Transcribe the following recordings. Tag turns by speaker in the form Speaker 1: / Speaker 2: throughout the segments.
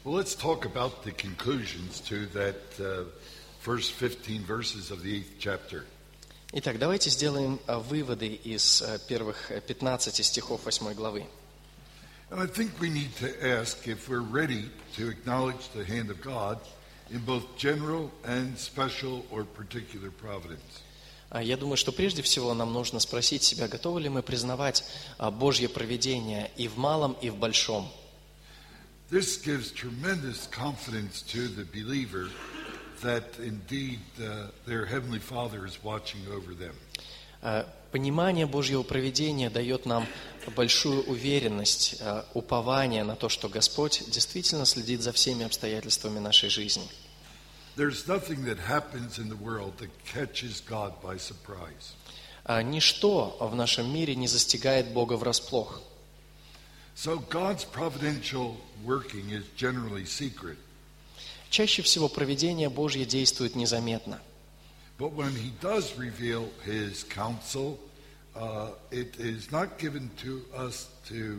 Speaker 1: Well, let's talk about the conclusions to that first 15 verses of the 8th chapter.
Speaker 2: Итак, давайте сделаем выводы из первых 15 стихов 8 главы.
Speaker 1: And I think we need to ask if we're ready to acknowledge the hand of God in both general and special or particular providence.
Speaker 2: Я думаю, что прежде всего нам нужно спросить себя, готовы ли мы признавать Божье провидение и в малом, и в большом.
Speaker 1: This gives tremendous confidence to the believer that indeed their Heavenly Father is watching over them.
Speaker 2: Понимание Божьего провидения дает нам большую уверенность, упование на то, что Господь действительно следит за всеми обстоятельствами нашей жизни.
Speaker 1: There's nothing that happens in the world that catches God by surprise.
Speaker 2: Ничто в нашем мире не застигает Бога врасплох.
Speaker 1: So God's providential working is generally secret.
Speaker 2: Чаще всего провидение Божье действует незаметно.
Speaker 1: But when He does reveal His counsel, it is not given to us to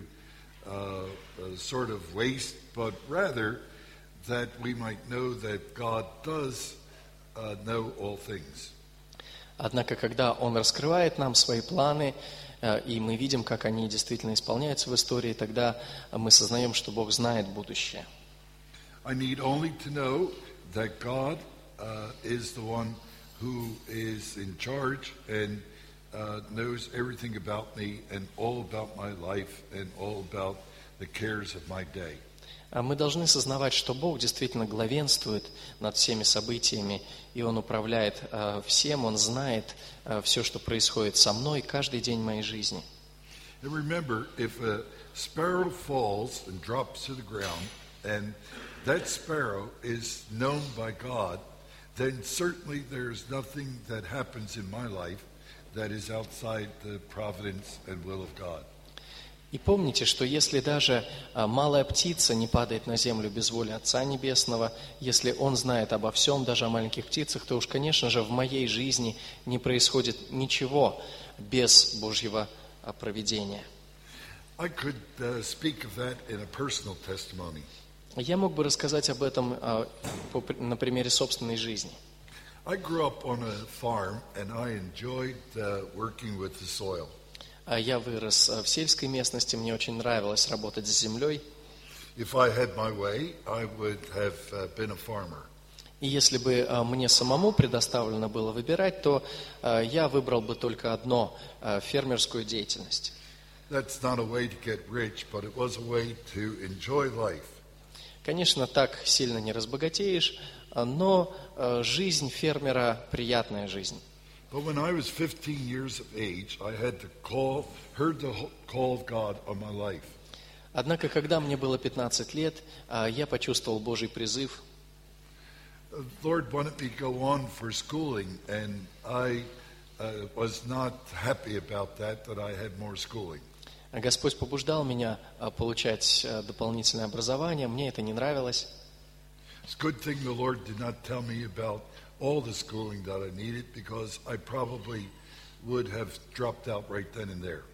Speaker 1: sort of waste, but rather that we might know that God does know all things.
Speaker 2: Однако, когда Он раскрывает нам свои планы, и мы видим, как они действительно исполняются в истории, тогда мы сознаем, что Бог знает будущее.
Speaker 1: I need only to know that God is the one who is in charge and knows everything about me and all about my life and all about the cares of my day.
Speaker 2: Мы должны сознавать, что Бог действительно главенствует над всеми событиями, и Он управляет всем, Он знает все, что происходит со мной каждый день моей жизни.
Speaker 1: And remember, if a sparrow falls and drops to the ground, and that sparrow is known by God, then certainly there's nothing that happens in my life that is outside the providence and will of God.
Speaker 2: И помните, что если даже малая птица не падает на землю без воли Отца Небесного, если Он знает обо всем, даже о маленьких птицах, то уж, конечно же, в моей жизни не происходит ничего без Божьего провидения.
Speaker 1: I could speak of that in a personal testimony.
Speaker 2: Я мог бы рассказать об этом на примере собственной жизни.
Speaker 1: I grew up on a farm, and I enjoyed working with the soil.
Speaker 2: Я вырос в сельской местности, мне очень нравилось работать с землей.
Speaker 1: If I had my way, I would have been a farmer.
Speaker 2: И если бы мне самому предоставлено было выбирать, то я выбрал бы только одно – фермерскую деятельность.
Speaker 1: That's not a way to get rich, but it was a way to enjoy life.
Speaker 2: Конечно, так сильно не разбогатеешь, но жизнь фермера – приятная жизнь.
Speaker 1: But when I was 15 years of age, I had heard the call of God on my life.
Speaker 2: Однако, когда мне было 15 лет, я почувствовал Божий призыв.
Speaker 1: The Lord wanted me to go on for schooling, and I was not happy about that I had more schooling.
Speaker 2: Господь побуждал меня получать дополнительное образование, мне это не нравилось.
Speaker 1: It's a good thing the Lord did not tell me about all the schooling that I needed, because I probably would have dropped out right then and there.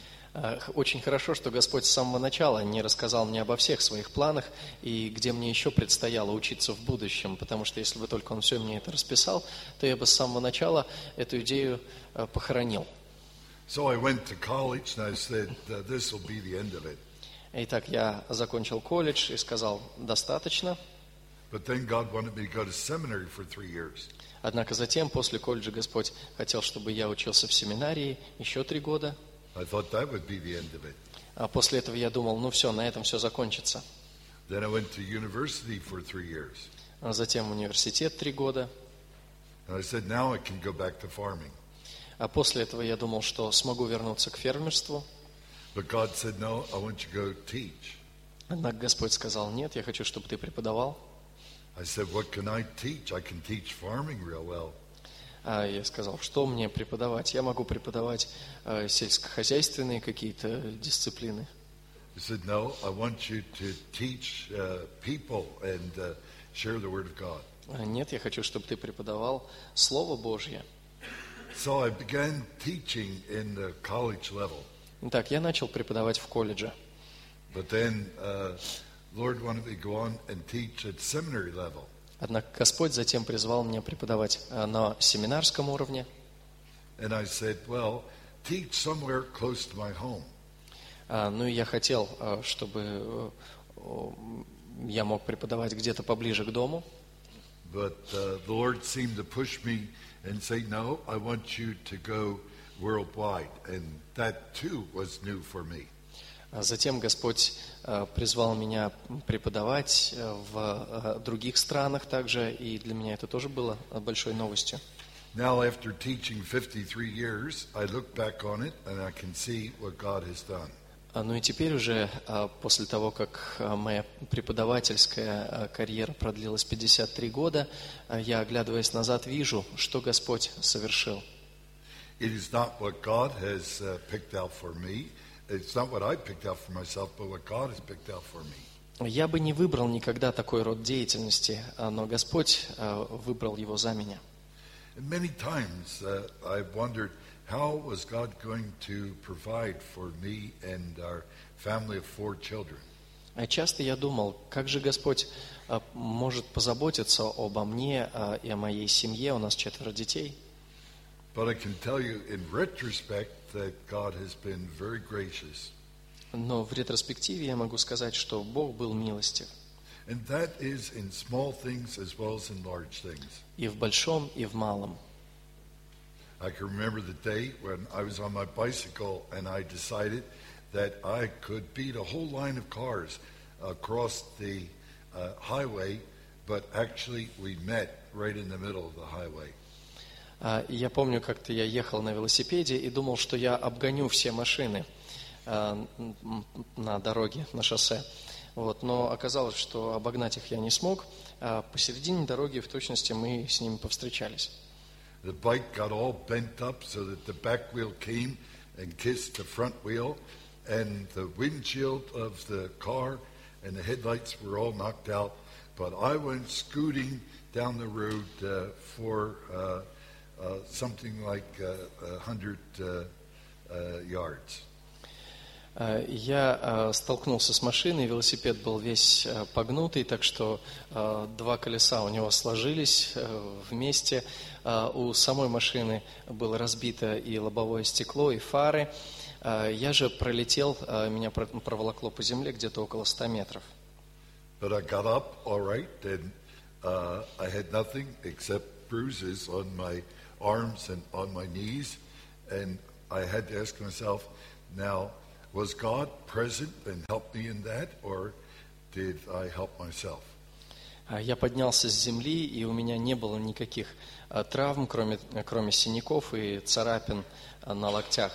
Speaker 2: Очень хорошо, что Господь с самого начала не рассказал мне обо всех своих планах и где мне еще предстояло учиться в будущем, потому что если бы только Он все мне это расписал, то я бы с самого начала эту идею похоронил.
Speaker 1: So I went to college and I said, this will be the end of it.
Speaker 2: Итак, я закончил колледж и сказал, достаточно.
Speaker 1: But then God wanted me to go to seminary for 3 years.
Speaker 2: Однако затем, после колледжа, Господь хотел, чтобы я учился в семинарии еще 3 года.
Speaker 1: I thought that would be the end of it.
Speaker 2: А после этого я думал, ну все, на этом все закончится.
Speaker 1: Then I went to university for 3 years.
Speaker 2: А затем в университет 3 года.
Speaker 1: And I said, now I can go back to farming.
Speaker 2: А после этого я думал, что смогу вернуться к фермерству.
Speaker 1: But God said, no, I want you to go teach.
Speaker 2: Однако Господь сказал, нет, я хочу, чтобы ты преподавал.
Speaker 1: I said, what can I teach? I can teach farming real well.
Speaker 2: А я сказал, что мне преподавать? Я могу преподавать сельскохозяйственные какие-то дисциплины.
Speaker 1: He said, no, I want you to teach people and share the word of God.
Speaker 2: Нет, я хочу, чтобы ты преподавал Слово Божье.
Speaker 1: So I began teaching in the college level.
Speaker 2: Итак, я начал преподавать в колледже.
Speaker 1: But then Lord wanted me to go on and teach at seminary level.
Speaker 2: Однако Господь затем призвал меня преподавать на семинарском уровне.
Speaker 1: And I said, well, teach somewhere close to my home.
Speaker 2: Ну и я хотел, чтобы я мог преподавать где-то поближе к дому.
Speaker 1: But the Lord seemed to push me and say, no, I want you to go worldwide. And that too was new for me.
Speaker 2: Затем Господь призвал меня преподавать в других странах также, и для меня это тоже было большой новостью.
Speaker 1: Now, after teaching 53 years, I look back on it and I can see what God has done.
Speaker 2: Ну и теперь уже, после того, как моя преподавательская карьера продлилась 53 года, я, оглядываясь назад, вижу, что Господь совершил.
Speaker 1: It is not what God has picked out for me. It's not what I picked out for myself, but what God has picked out for me.
Speaker 2: Я бы не выбрал никогда такой род деятельности, но Господь выбрал его за меня.
Speaker 1: And many times I've wondered, how was God going to provide for me and our family of 4 children?
Speaker 2: Часто я думал, как же Господь может позаботиться обо мне и о моей семье, у нас 4 детей.
Speaker 1: But I can tell you in retrospect that God has been very gracious.
Speaker 2: Но в ретроспективе я могу сказать, что Бог был милостив.
Speaker 1: And that is in small things as well as in large things.
Speaker 2: И в большом, и в малом.
Speaker 1: I can remember the day when I was on my bicycle and I decided that I could beat a whole line of cars across the highway, but actually we met right in the middle of the highway.
Speaker 2: Я помню, как-то я ехал на велосипеде и думал, что я обгоню все машины на дороге, на шоссе. Вот. Но оказалось, что обогнать их я не смог. А посередине дороги в точности мы с ними повстречались.
Speaker 1: The bike got all bent up so that the back wheel came and kissed the front wheel, and the windshield of the car and the headlights were all knocked out. But I went scooting down the road for something like 100 yards.
Speaker 2: Я столкнулся с машиной, велосипед был весь погнутый, так что 2 колеса у него сложились вместе. У самой машины было разбито и лобовое стекло, и фары. Я же пролетел, меня проволокло по земле где-то около 100 метров.
Speaker 1: But I got up all right, and I had nothing except bruises on my arms and on my knees, and I had to ask myself, now, was God present and helped me in that, or did I help myself?
Speaker 2: Я поднялся с земли, и у меня не было никаких травм, кроме синяков и царапин на локтях.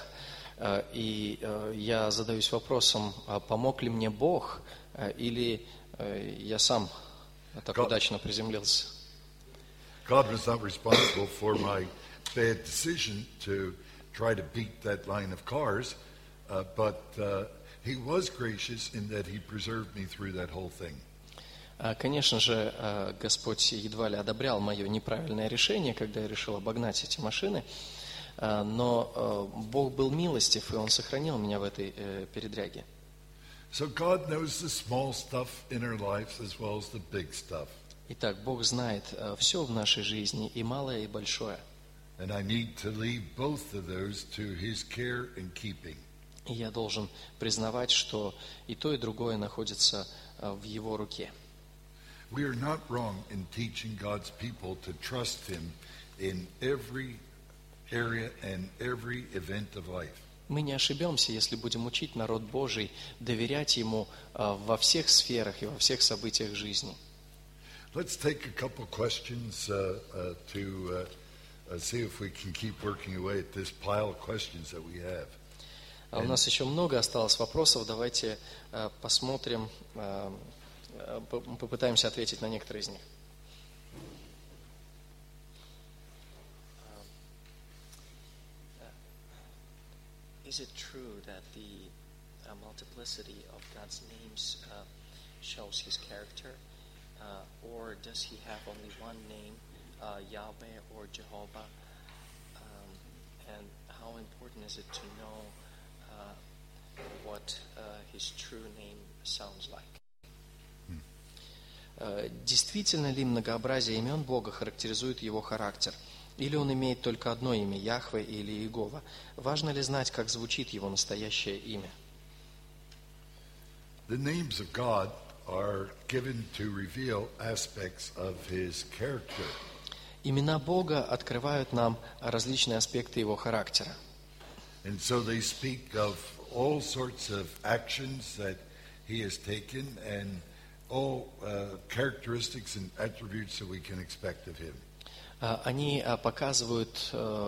Speaker 2: И я задаюсь вопросом, помог ли мне Бог, или я сам так удачно приземлился.
Speaker 1: God was not responsible for my bad decision to try to beat that line of cars, but He was gracious in that He preserved me through that whole thing.
Speaker 2: Конечно же, Господь едва ли одобрял мое неправильное решение, когда я решил обогнать эти машины, но Бог был милостив, и Он сохранил меня в этой передряге.
Speaker 1: So God knows the small stuff in our lives as well as the big stuff.
Speaker 2: Итак, Бог знает все в нашей жизни, и малое, и большое.
Speaker 1: And I need to leave both of those to His care and keeping.
Speaker 2: И я должен признавать, что и то, и другое находится в Его руке.
Speaker 1: We are not wrong in teaching God's people to trust Him in every area and every event of life.
Speaker 2: Мы не ошибемся, если будем учить народ Божий доверять Ему во всех сферах и во всех событиях жизни.
Speaker 1: Let's take a couple questions to see if we can keep working away at this pile of questions that we have.
Speaker 2: У нас еще много осталось вопросов. Давайте посмотрим, попытаемся ответить на некоторые из них. Is it true that the multiplicity of God's names shows His character, or does He have only one name, Yahweh or Jehovah? And how important is it to know what His true name sounds like? Действительно ли многообразие имен Бога характеризует Его характер? Или Он имеет только одно имя, Яхве или Иегова? Важно ли знать, как звучит Его настоящее имя?
Speaker 1: The names of God are given to reveal aspects of His character.
Speaker 2: Имена Бога открывают нам различные аспекты Его характера.
Speaker 1: And so they speak of all sorts of actions that He has taken and all characteristics and attributes that we can expect of Him.
Speaker 2: Они показывают,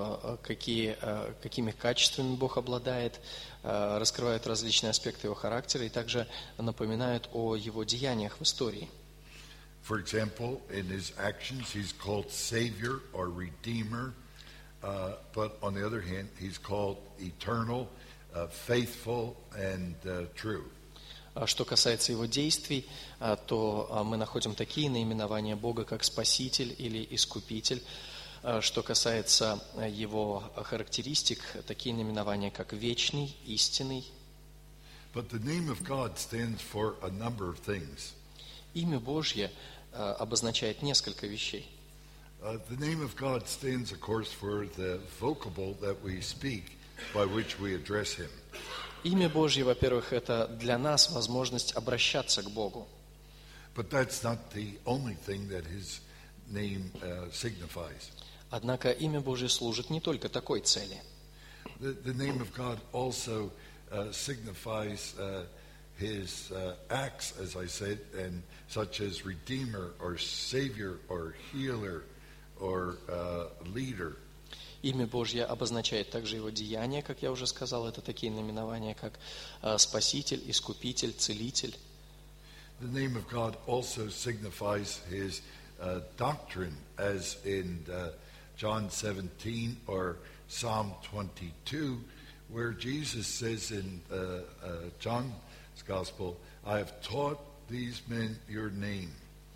Speaker 2: какими качествами Бог обладает, раскрывают различные аспекты Его характера и также напоминают о Его деяниях в истории.
Speaker 1: For example, in His actions, He's called Savior or Redeemer, but on the other hand, He's called Eternal, Faithful, and True.
Speaker 2: Что касается Его действий, то мы находим такие наименования Бога, как Спаситель или Искупитель. Что касается Его характеристик, такие наименования, как Вечный, Истинный.
Speaker 1: But the name of God stands for a number of things.
Speaker 2: Имя Божье обозначает несколько вещей.
Speaker 1: The name of God stands, of course, for the vocable that we speak by which we address Him.
Speaker 2: Имя Божье, во-первых, это для нас возможность обращаться к Богу.
Speaker 1: But that's not the only thing that His name signifies.
Speaker 2: Однако имя Божье служит не только такой цели.
Speaker 1: The name of God also signifies His acts, as I said, and such as Redeemer or Savior or Healer or Leader.
Speaker 2: Имя Божье обозначает также Его деяния, как я уже сказал. Это такие наименования, как Спаситель, Искупитель, Целитель.
Speaker 1: The name of God also signifies His doctrine, as in John 17 or Psalm 22, where Jesus says in John's Gospel, I have taught these men your name.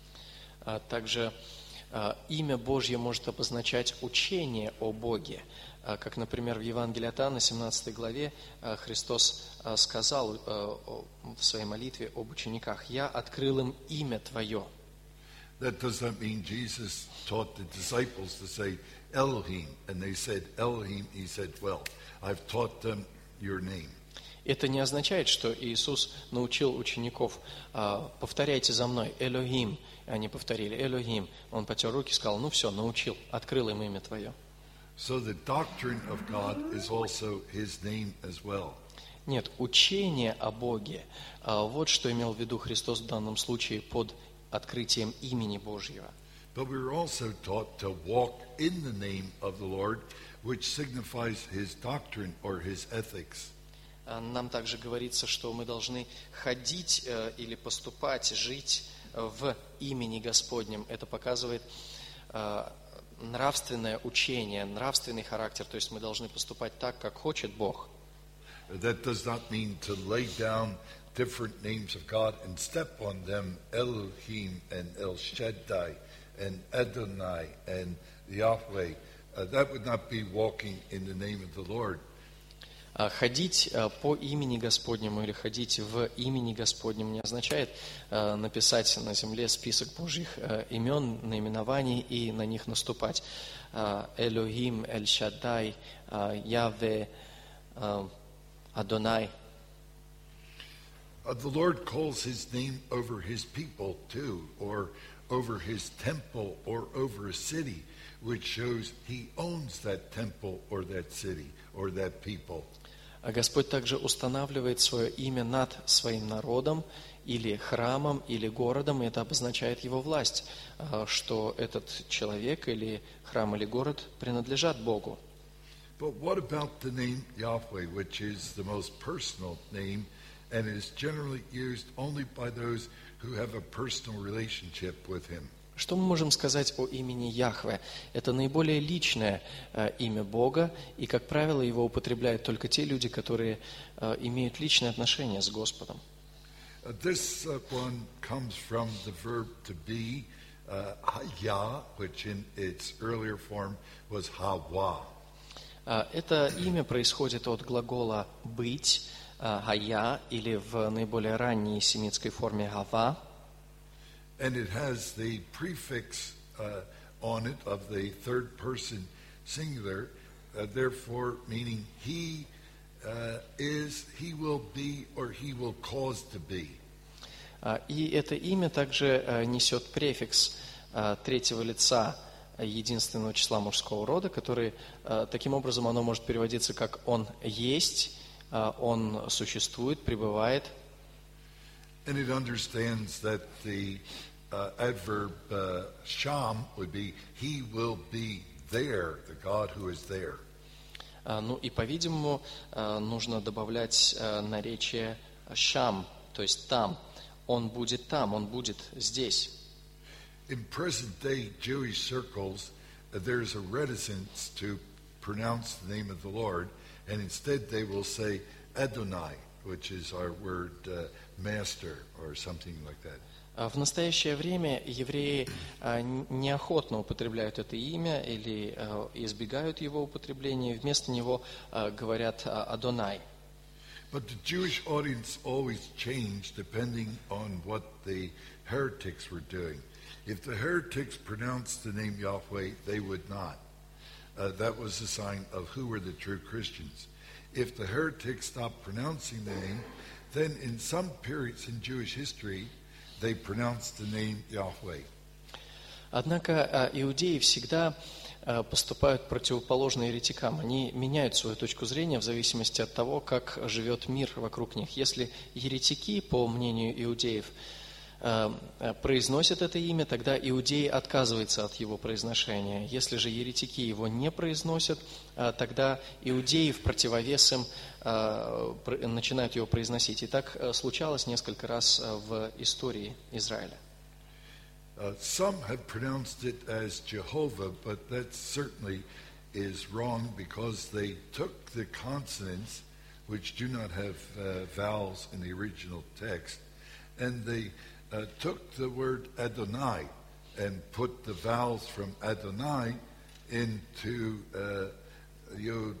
Speaker 2: Также имя Божье может обозначать учение о Боге. Как, например, в Евангелии от Иоанна, 17 главе, Христос сказал в своей молитве об учениках: «Я открыл им имя Твое».
Speaker 1: That does not mean Jesus taught the disciples to say Elohim, and they said Elohim. He said, well, I've taught them your name.
Speaker 2: Это не означает, что Иисус научил учеников: повторяйте за мной Элохим. Они повторили Элохим. Он потер руки и сказал: ну все, научил, открыл им имя Твое.
Speaker 1: So the doctrine of God is also His name as well.
Speaker 2: Нет, учение о Боге, вот что имел в виду Христос в данном случае под открытием имени Божьего.
Speaker 1: But we were also taught to walk in the name of the Lord, which signifies His doctrine or His ethics.
Speaker 2: Нам также говорится, что мы должны ходить или поступать, жить в имени Господнем. Это показывает нравственное учение, нравственный характер. То есть мы должны поступать так, как хочет Бог.
Speaker 1: That does not mean to lay down different names of God and step on them, Elohim and El Shaddai and Adonai and Yahweh. That would not be walking in the name of the Lord.
Speaker 2: Ходить по имени Господнему или ходить в имени Господнем не означает написать на земле список Божьих имен, наименований и на них наступать. Элохим, Эль Шаддай, Яве, Адонай.
Speaker 1: The Lord calls His name over His people too, or over His temple, or over a city, which shows He owns that temple or that city or that people.
Speaker 2: Господь также устанавливает свое имя над своим народом, или храмом, или городом, и это обозначает Его власть, что этот человек, или храм, или город принадлежат Богу.
Speaker 1: But what about the name Yahweh, which is the most personal name and is generally used only by those who have a personal relationship with Him?
Speaker 2: Что мы можем сказать о имени Яхве? Это наиболее личное имя Бога, и, как правило, его употребляют только те люди, которые имеют личные отношения с Господом.
Speaker 1: This one comes from the verb to be, haya, which in its earlier form was hawa.
Speaker 2: Это имя происходит от глагола «быть», «хая», или в наиболее ранней семитской форме «гава».
Speaker 1: and it has the prefix on it of the third person singular, therefore meaning he is, he will be, or he will cause to be.
Speaker 2: И это имя также несет префикс третьего лица единственного числа мужского рода, который, таким образом, оно может переводиться как «он есть», «он существует», «пребывает».
Speaker 1: And it understands that the adverb sham would be he will be there, the God who is there.
Speaker 2: Ну и, по-видимому, нужно добавлять наречие «шам», то есть «там». Он будет там, он будет здесь.
Speaker 1: In present-day Jewish circles, there's a reticence to pronounce the name of the Lord, and instead they will say Adonai, which is our word master or something like that.
Speaker 2: В настоящее время евреи неохотно употребляют это имя или избегают его употребления, вместо него говорят «Адонай».
Speaker 1: But the Jewish audience always changed depending on what the heretics were doing. If the heretics pronounced the name Yahweh, they would not. That was a sign of who were the true Christians. If the heretics stopped pronouncing the name, then in some periods in Jewish history, they pronounced the name Yahweh.
Speaker 2: Однако иудеи всегда поступают противоположно еретикам. Они меняют свою точку зрения в зависимости от того, как живет мир вокруг них. Если еретики, по мнению иудеев, произносят это имя, тогда иудеи отказываются от его произношения. Если же еретики его не произносят, тогда иудеи в противовес им начинают его произносить. И так случалось несколько раз в истории Израиля.
Speaker 1: Some have pronounced it as Jehovah, but that certainly is wrong because they took the consonants, which do not have vowels in the original text, and they took the word Adonai and put the vowels from Adonai into Yod,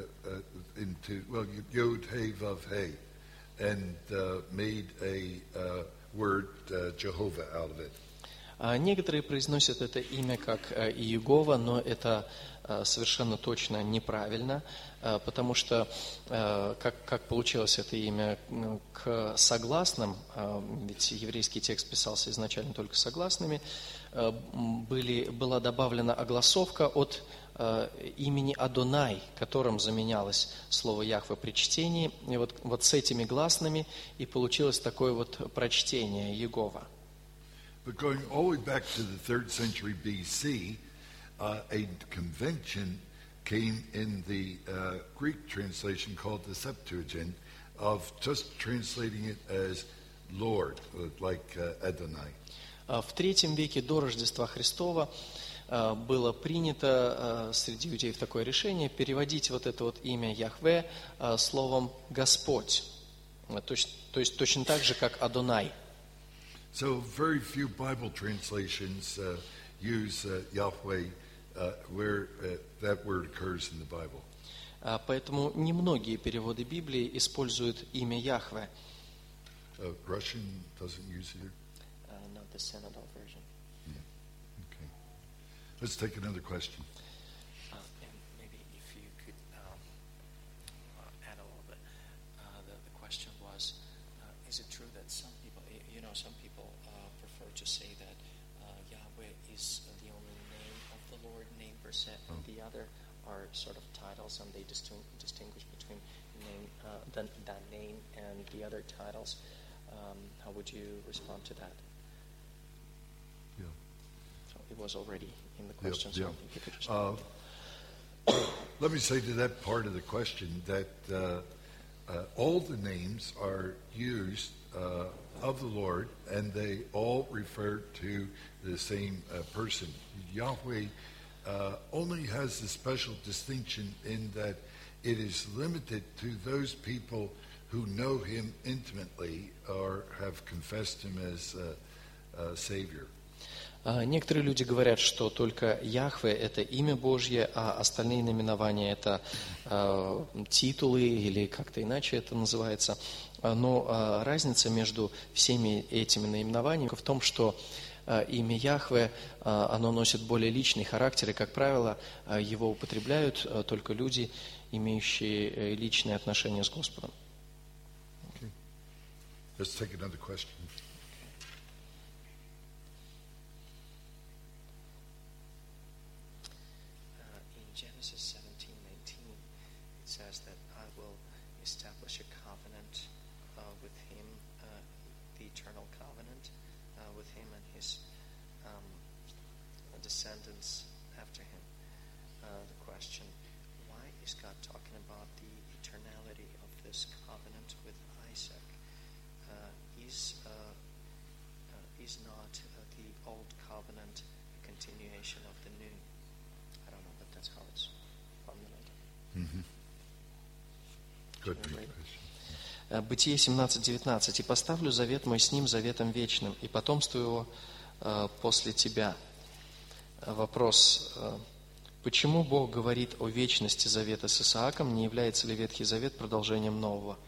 Speaker 1: Yod, Hey, Vav, Hey, and made a word Jehovah out of it.
Speaker 2: Некоторые произносят это имя как Иегова, но это совершенно точно неправильно, потому что, как получилось это имя к согласным, ведь еврейский текст писался изначально только согласными, была добавлена огласовка от имени Адонай, которым заменялось слово Яхве при чтении, и вот с этими гласными и получилось такое вот прочтение Иегова.
Speaker 1: But going all the way back to the 3rd century BC, a convention came in the Greek translation called the Septuagint of just translating it as Lord, like Adonai.
Speaker 2: В III веке до Рождества Христова было принято среди иудеев такое решение переводить вот это вот имя Яхве словом «Господь», то есть точно так же, как «Адонай».
Speaker 1: So very few Bible translations use Yahweh where that word occurs in the Bible.
Speaker 2: Поэтому немногие переводы Библии используют имя Яхве.
Speaker 1: Russian doesn't use it.
Speaker 2: Not the Synodal version.
Speaker 1: Yeah. Okay. Let's take another question.
Speaker 2: And maybe if you could add a little bit. The question was, is it true that some people prefer to say that Yahweh is the only name of the Lord, name per se, and the other are sort of titles, and they distinguish between that name and the other titles. How would you respond to that?
Speaker 1: Yeah.
Speaker 2: So it was already in the question.
Speaker 1: Yeah.
Speaker 2: So I think you could just
Speaker 1: let me say to that part of the question that all the names are used of the Lord, and they all refer to the same person. Yahweh only has a special distinction in that it is limited to those people who know Him intimately or have confessed Him as Savior.
Speaker 2: Некоторые люди говорят, что только Яхве – это имя Божье, а остальные наименования – это титулы или как-то иначе это называется. Но разница между всеми этими наименованиями в том, что имя Яхве, оно носит более личный характер, и, как правило, его употребляют только люди, имеющие личные отношения с Господом.
Speaker 1: Okay. Let's take another question.
Speaker 2: In Genesis 17:19, it says that I will establish a covenant with him, the eternal covenant with him and his descendants after him. The question: why is God talking about the eternality of this covenant with Isaac? Is not the old covenant a continuation of the new? I don't know, but that's how it's formulated.
Speaker 1: Mm-hmm. Good question.
Speaker 2: Бытие 17:19. «И поставлю завет мой с ним заветом вечным, и потомство его после тебя». Вопрос: почему Бог говорит о вечности завета с Исааком? Не является ли Ветхий Завет продолжением нового?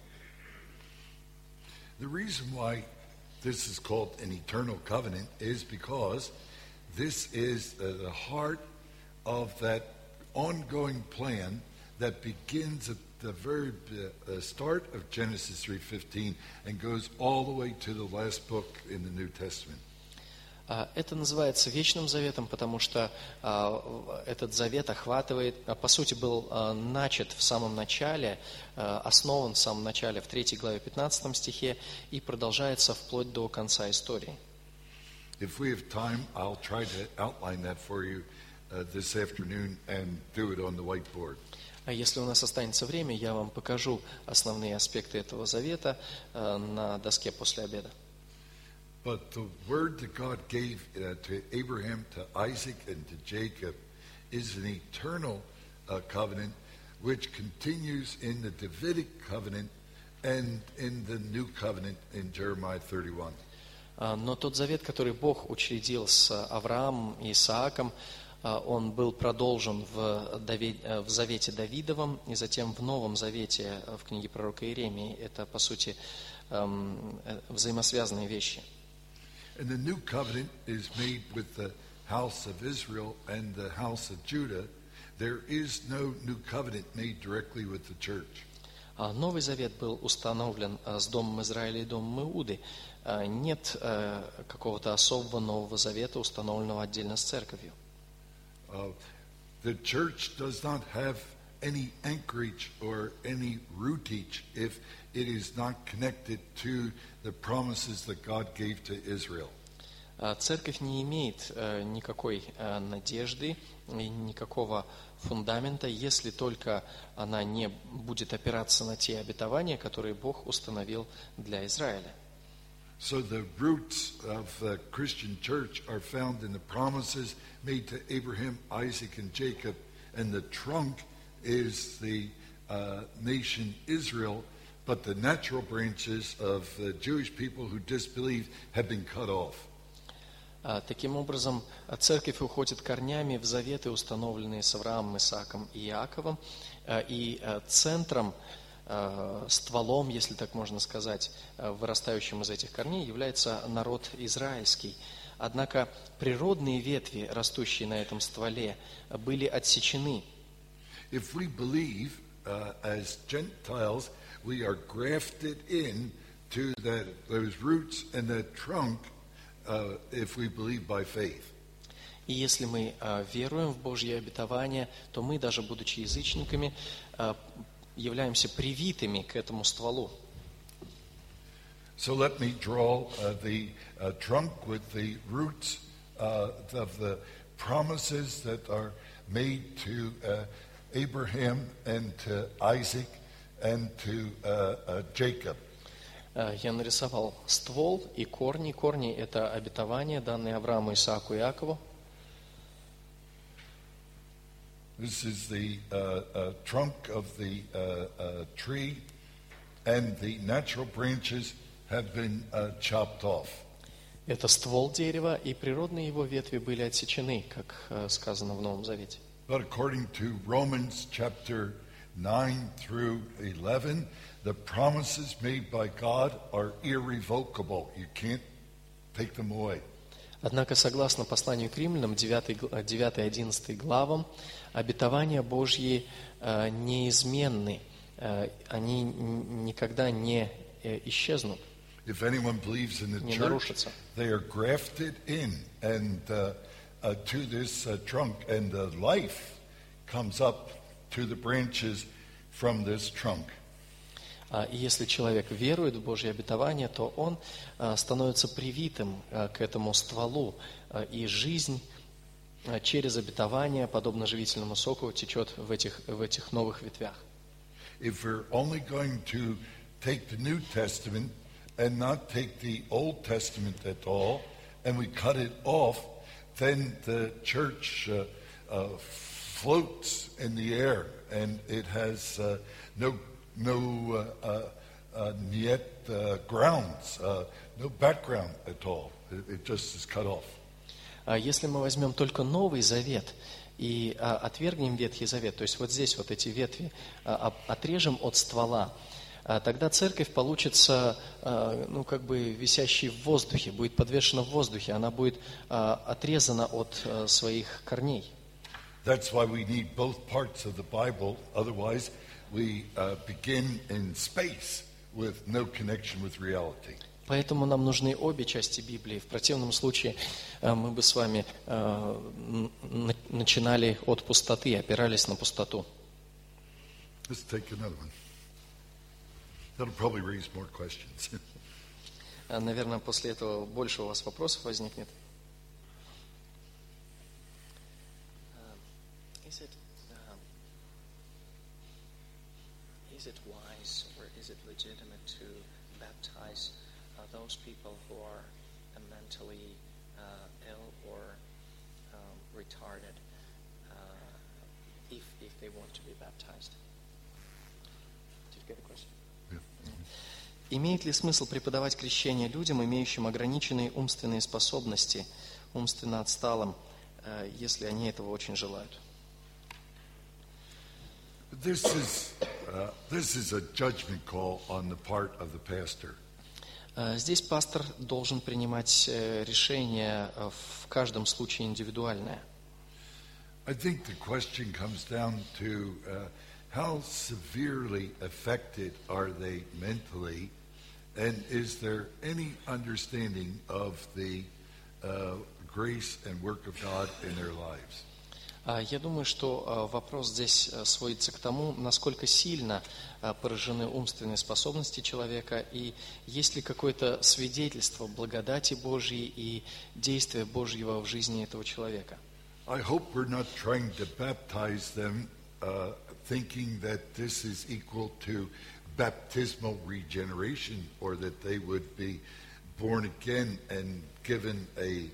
Speaker 1: The reason why this is called an eternal covenant is because this is the heart of that ongoing plan that begins at the very start of Genesis 3:15 and goes all the way to the last book in the New Testament.
Speaker 2: Это называется Вечным Заветом, потому что этот завет охватывает, по сути, был начат в самом начале, основан в самом начале, в 3 главе 15 стихе, и продолжается вплоть до конца истории.
Speaker 1: If we have time, I'll try to outline that for you this afternoon and do it on the whiteboard.
Speaker 2: А если у нас останется время, я вам покажу основные аспекты этого завета на доске после обеда.
Speaker 1: But the word that God gave to Abraham, to Isaac, and to Jacob is an eternal covenant which continues in the Davidic covenant and in the new covenant in Jeremiah 31.
Speaker 2: Но тот завет, который Бог учредил с Авраамом и Исааком, он был продолжен в Завете Давидовом и затем в Новом Завете в книге пророка Иеремии. Это, по сути, взаимосвязанные вещи.
Speaker 1: And the new covenant is made with the house of Israel and the house of Judah. There is no new covenant made directly with the church.
Speaker 2: Новый Завет был установлен с Домом Израиля и Домом Иуды. Нет какого-то особого Нового Завета, установленного отдельно с церковью.
Speaker 1: The church does not have any anchorage or any rootage if it is not connected to the promises that God gave to Israel.
Speaker 2: Церковь не имеет никакой надежды, никакого фундамента, если только она не будет опираться на те обетования, которые Бог установил для Израиля.
Speaker 1: So the roots of the Christian church are found in the promises made to Abraham, Isaac, and Jacob, and the trunk is the nation Israel, but the natural branches of the Jewish people who disbelieve have been cut off.
Speaker 2: Таким образом, церковь уходит корнями в заветы, установленные с Авраамом, Исааком и Иаковом, и центром, стволом, если так можно сказать, вырастающим из этих корней, является народ израильский. Однако природные ветви, растущие на этом стволе, были отсечены.
Speaker 1: If we believe as Gentiles, we are grafted in to those roots and that trunk if we believe by faith.
Speaker 2: И если мы веруем в Божье обетование, то мы, даже будучи язычниками, являемся привитыми к этому стволу.
Speaker 1: So let me draw the trunk with the roots of the promises that are made to Abraham and to Isaac and to Jacob.
Speaker 2: Я нарисовал ствол и корни. Корни – это обетования, данные Аврааму, Исааку и Иакову.
Speaker 1: This is the trunk of the tree, and the natural branches have been chopped off.
Speaker 2: Это ствол дерева, и природные его ветви были отсечены, как сказано в Новом Завете.
Speaker 1: But according to Romans chapter 9 through 11, the promises made by God are irrevocable. You can't take them away.
Speaker 2: Однако, согласно посланию к римлянам, 9-11 главам, обетования Божьи неизменны, они никогда не исчезнут,
Speaker 1: If anyone believes in the
Speaker 2: не
Speaker 1: church,
Speaker 2: нарушатся.
Speaker 1: they are grafted in and to this trunk, and the life comes up to the branches from this trunk.
Speaker 2: И если человек верует в Божье обетование, то он становится привитым к этому стволу, и жизнь через обетование, подобно живительному соку, течет в этих новых ветвях.
Speaker 1: If we're only going to take the New Testament and not take the Old Testament at all, and we cut it off, then the church floats in the air, and it has no grounds, no background at all. It just is cut off.
Speaker 2: Если мы возьмем только Новый Завет и отвергнем Ветхий Завет, то есть вот здесь вот эти ветви отрежем от ствола, тогда церковь получится, как бы висящей в воздухе, будет подвешена в воздухе, она будет отрезана от своих корней.
Speaker 1: That's why we need both parts of the Bible. Otherwise, we begin in space with no connection with reality.
Speaker 2: Поэтому нам нужны обе части Библии. В противном случае мы бы с вами начинали от пустоты, опирались на пустоту.
Speaker 1: Let's take another one. That'll probably raise more questions.
Speaker 2: Наверное, после этого больше у вас вопросов возникнет. Is it wise or is it legitimate to baptize those people who are mentally ill or retarded if they want to be baptized? Did you get a question?
Speaker 1: Yeah.
Speaker 2: Имеет ли смысл преподавать крещение людям, имеющим ограниченные умственные способности, умственно отсталым, если они этого очень желают?
Speaker 1: This is a judgment call on the part of the pastor.
Speaker 2: Здесь пастор должен принимать решение в каждом случае индивидуальное.
Speaker 1: I think the question comes down to how severely affected are they mentally, and is there any understanding of the grace and work of God in their lives?
Speaker 2: Я думаю, что вопрос здесь сводится к тому, насколько сильно поражены умственные способности человека, и есть ли какое-то свидетельство благодати Божьей и действия Божьего в жизни этого человека.
Speaker 1: I hope we're not trying to baptize them thinking that this is equal to baptismal regeneration, or that they would be born again and given a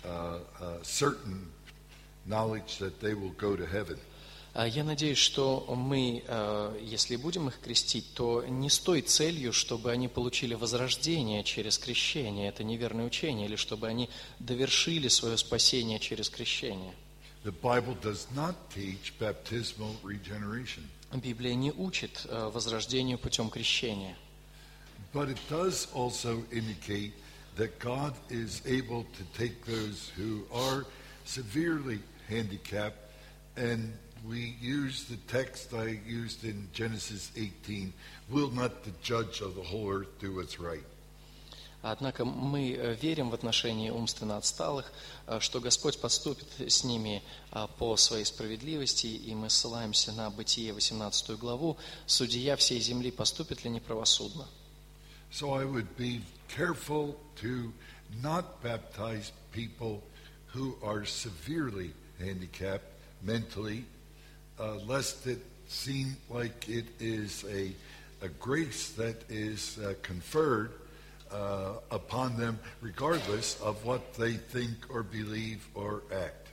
Speaker 1: certain knowledge that they will go to heaven.
Speaker 2: Я надеюсь, что мы, если будем их крестить, то не с той целью, чтобы они получили возрождение через крещение, это неверное учение, или чтобы они довершили свое спасение через крещение.
Speaker 1: The Bible does not teach baptismal regeneration.
Speaker 2: Библия не учит возрождению путем крещения.
Speaker 1: But it does also indicate that God is able to take those who are severely handicapped, and we use the text I used in Genesis 18, will not the judge of the whole earth do what's right?
Speaker 2: Однако мы верим в отношении умственно отсталых, что Господь поступит с ними по своей справедливости, и мы ссылаемся на Бытие 18 главу, «Судья всей земли поступит ли неправосудно?»
Speaker 1: So I would be careful to not baptize people who are severely handicapped mentally, lest it seem like it is a grace that is conferred upon them regardless of what they think or believe or act.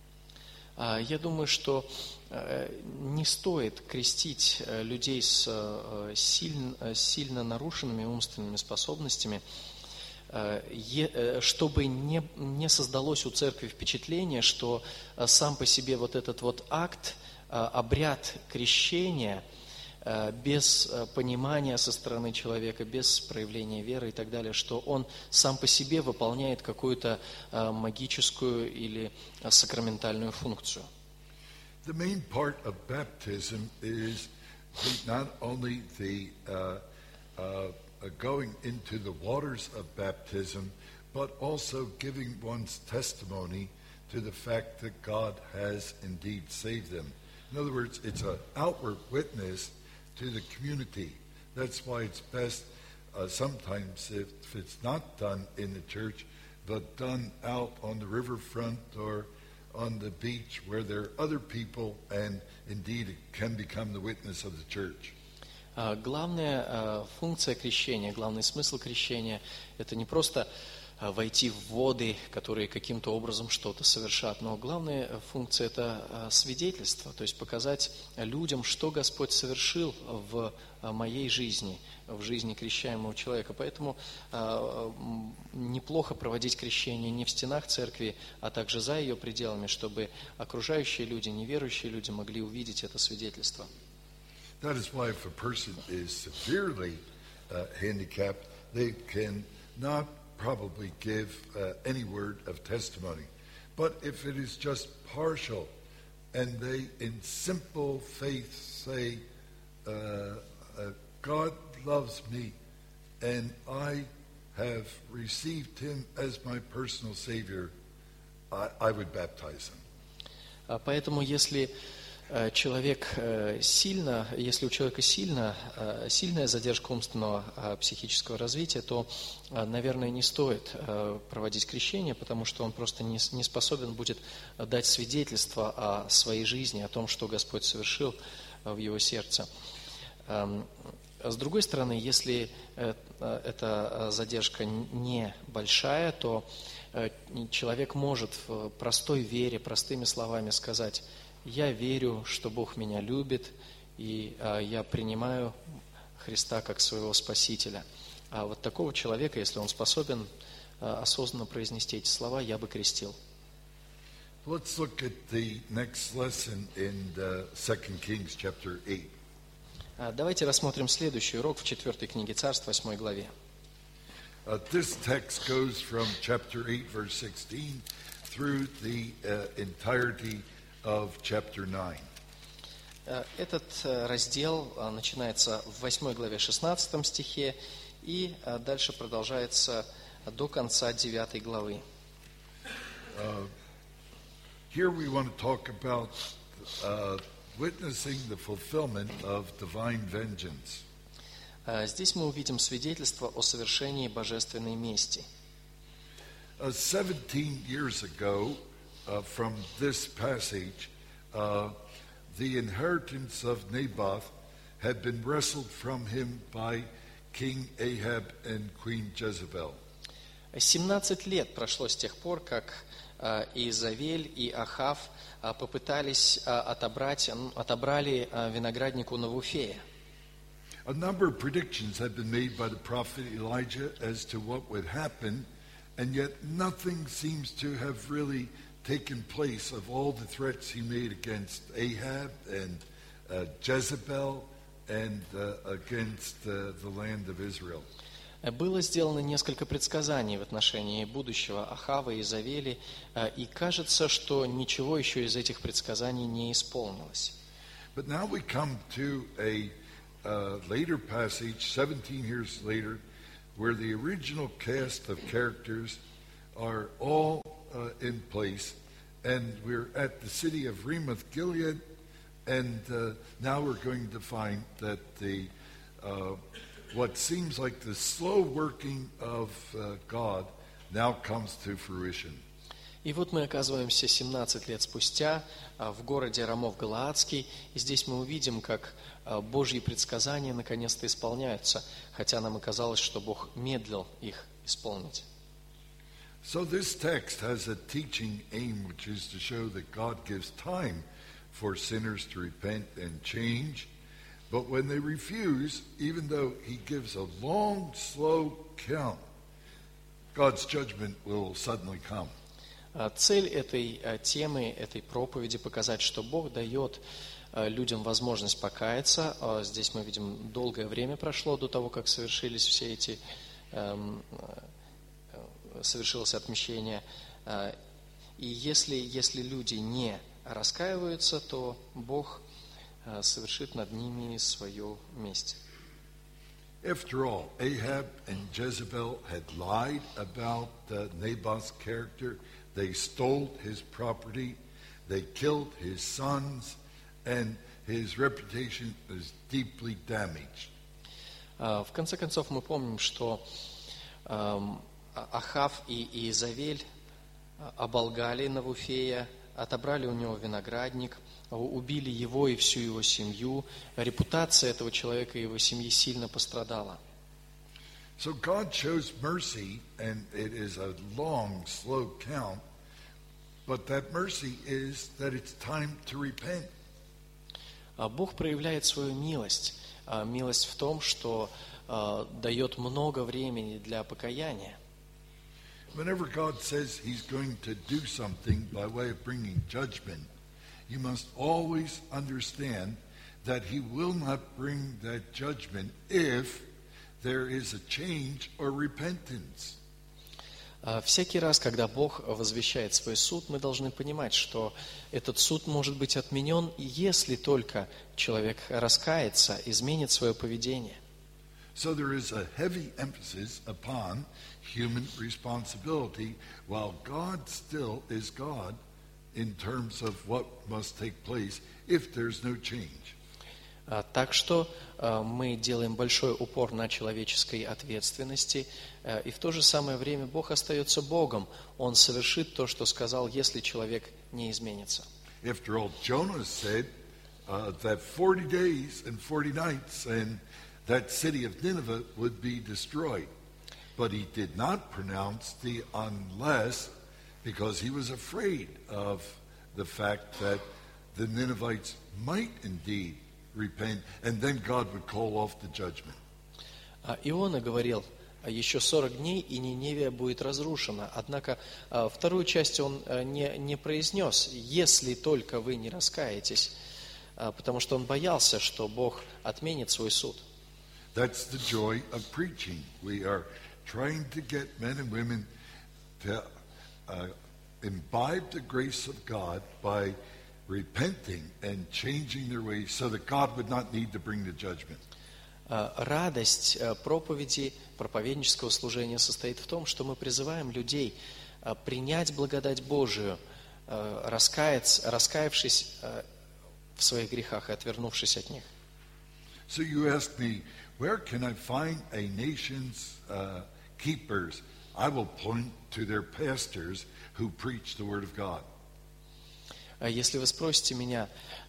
Speaker 2: Я думаю, что не стоит крестить людей с сильно нарушенными умственными способностями, чтобы не создалось у церкви впечатление, что сам по себе вот этот вот акт, обряд крещения без понимания со стороны человека, без проявления веры и так далее, что он сам по себе выполняет какую-то магическую или сакраментальную функцию.
Speaker 1: The main part of baptism is not only the going into the waters of baptism, but also giving one's testimony to the fact that God has indeed saved them. In other words, it's an outward witness to the community. That's why it's best sometimes if it's not done in the church, but done out on the riverfront or on the beach where there are other people, and indeed it can become the witness of the church.
Speaker 2: Главная функция крещения, главный смысл крещения – это не просто войти в воды, которые каким-то образом что-то совершат, но главная функция – это свидетельство, то есть показать людям, что Господь совершил в моей жизни, в жизни крещаемого человека. Поэтому неплохо проводить крещение не в стенах церкви, а также за ее пределами, чтобы окружающие люди, неверующие люди могли увидеть это свидетельство.
Speaker 1: That is why if a person is severely handicapped, they can not probably give any word of testimony. But if it is just partial, and they in simple faith say, God loves me, and I have received Him as my personal Savior, I would baptize them.
Speaker 2: Поэтому если у человека сильная задержка умственного психического развития, то, наверное, не стоит проводить крещение, потому что он просто не способен будет дать свидетельство о своей жизни, о том, что Господь совершил в его сердце. С другой стороны, если эта задержка небольшая, то человек может в простой вере, простыми словами сказать: «Я верю, что Бог меня любит, и я принимаю Христа как своего Спасителя». А вот такого человека, если он способен осознанно произнести эти слова, я бы крестил.
Speaker 1: Let's look at the next lesson in 2 Kings chapter 8.
Speaker 2: Давайте рассмотрим следующий урок в 4 книге Царств, 8 главе.
Speaker 1: This text goes from chapter 8, verse 16, through the entirety of chapter 9.
Speaker 2: Этот раздел начинается в 8 главе 16 стихе и дальше продолжается до конца 9 главы.
Speaker 1: Here we want to talk about witnessing the fulfillment of divine vengeance.
Speaker 2: Здесь мы увидим свидетельство о совершении божественной мести.
Speaker 1: 17 years ago, from this passage, the inheritance of Naboth had been wrestled from him by King Ahab and Queen Jezebel.
Speaker 2: 17 лет прошло с тех пор, как Иезавель и Ахав попытались отобрали виноградник у Навуфея.
Speaker 1: A number of predictions had been made by the prophet Elijah as to what would happen, and yet nothing seems to have really taken place of all the threats he made against Ahab and Jezebel and against the land of Israel.
Speaker 2: Было сделано несколько предсказаний в отношении будущего Ахава и Иезавели, и кажется, что ничего еще из этих предсказаний не исполнилось.
Speaker 1: But now we come to a later passage, 17 years later, where the original cast of characters are all in place, and we're at the city of Ramoth Gilead, and now we're going to find that the what seems like the slow working of God now comes to fruition.
Speaker 2: И вот мы оказываемся 17 лет спустя в городе Рамов Галаадский, и здесь мы увидим, как Божьи предсказания наконец-то исполняются, хотя нам и казалось, что Бог медлил их исполнить.
Speaker 1: So this text has a teaching aim, which is to show that God gives time for sinners to repent and change. But when they refuse, even though He gives a long, slow count, God's judgment will suddenly come.
Speaker 2: Цель этой темы, этой проповеди показать, что Бог дает людям возможность покаяться. Здесь мы видим, долгое время прошло до того, как совершилось отмщение. И если люди не раскаиваются, то Бог совершит над ними свое месть.
Speaker 1: After all, Ahab and Jezebel had lied about Naboth's character. They stole his property. They killed his sons. And his reputation is deeply damaged.
Speaker 2: В конце концов, мы помним, что Ахав и Иезавель оболгали Навуфея, отобрали у него виноградник, убили его и всю его семью. Репутация этого человека и его семьи сильно пострадала.
Speaker 1: So God shows mercy, and it is a long, slow count, but that mercy is that it's time to repent.
Speaker 2: Бог проявляет свою милость. Милость в том, что дает много времени для покаяния.
Speaker 1: Whenever God says He's going to do something by way of bringing judgment, you must always understand that He will not bring that judgment if there is a change or repentance.
Speaker 2: Всякий раз, когда Бог возвещает свой суд, мы должны понимать, что этот суд может быть отменен, если только человек раскается, изменит свое поведение.
Speaker 1: So there is a heavy emphasis upon human responsibility, while God still is God in terms of what must take place if there's no change.
Speaker 2: Так что мы делаем большой упор на человеческой ответственности, и в то же самое время Бог остается Богом. Он совершит то, что сказал, если человек не изменится.
Speaker 1: After all, Jonah said that 40 days and 40 nights and that city of Nineveh would be destroyed. But he did not pronounce the unless because he was afraid of the fact that the Ninevites might indeed repent, and then God would call off the judgment.
Speaker 2: Иона говорил, еще 40 дней, и Ниневия будет разрушена. Однако вторую часть он не произнес, если только вы не раскаетесь, потому что он боялся, что Бог отменит свой суд.
Speaker 1: That's the joy of preaching. We are trying to get men and women to imbibe the grace of God by repenting and changing their ways so that God would not need to bring the judgment.
Speaker 2: Радость проповеди, проповеднического служения состоит в том, что мы призываем людей принять благодать Божию, раскаявшись в своих грехах и отвернувшись от них.
Speaker 1: So you ask me, where can I find a nation's keepers? I will point to their pastors who preach the word of God.
Speaker 2: Если вы спросите меня,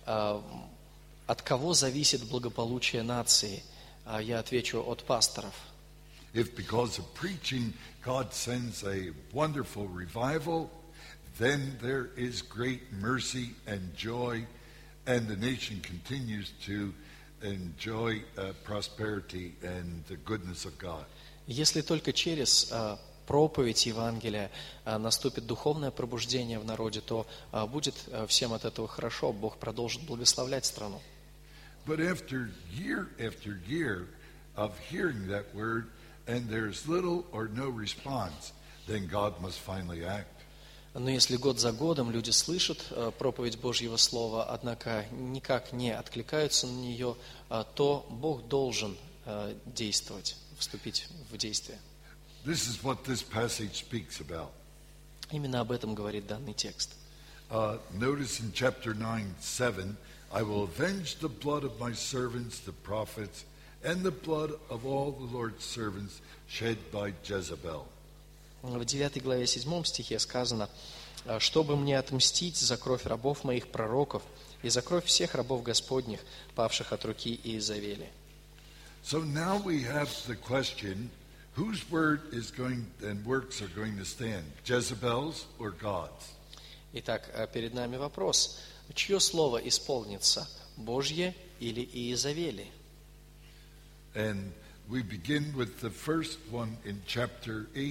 Speaker 2: от кого зависит благополучие нации, я отвечу: от пасторов.
Speaker 1: If because of preaching God sends a wonderful revival, then there is great mercy and joy, and the nation continues to enjoy prosperity and the goodness of God.
Speaker 2: Если только через проповедь Евангелия наступит духовное пробуждение в народе, то будет всем от этого хорошо, Бог продолжит благословлять страну.
Speaker 1: But after year of hearing that word, and there's little or no response, then God must finally act.
Speaker 2: Но если год за годом люди слышат проповедь Божьего Слова, однако никак не откликаются на нее, то Бог должен действовать, вступить в действие.
Speaker 1: This is what this passage speaks about.
Speaker 2: Именно об этом говорит данный текст.
Speaker 1: Notice in chapter 9:7, I will avenge the blood of my servants, the prophets, and the blood of all the Lord's servants shed by Jezebel.
Speaker 2: В 9 главе 7 стихе сказано: «Чтобы мне отмстить за кровь рабов моих пророков и за кровь всех рабов Господних, павших от руки Иезавели».
Speaker 1: So now we have the question, whose word is going and works are going to stand, Jezebel's or God's?
Speaker 2: Итак, перед нами вопрос: чье слово исполнится, Божье или Иезавели?
Speaker 1: And we begin with the first one in chapter 8,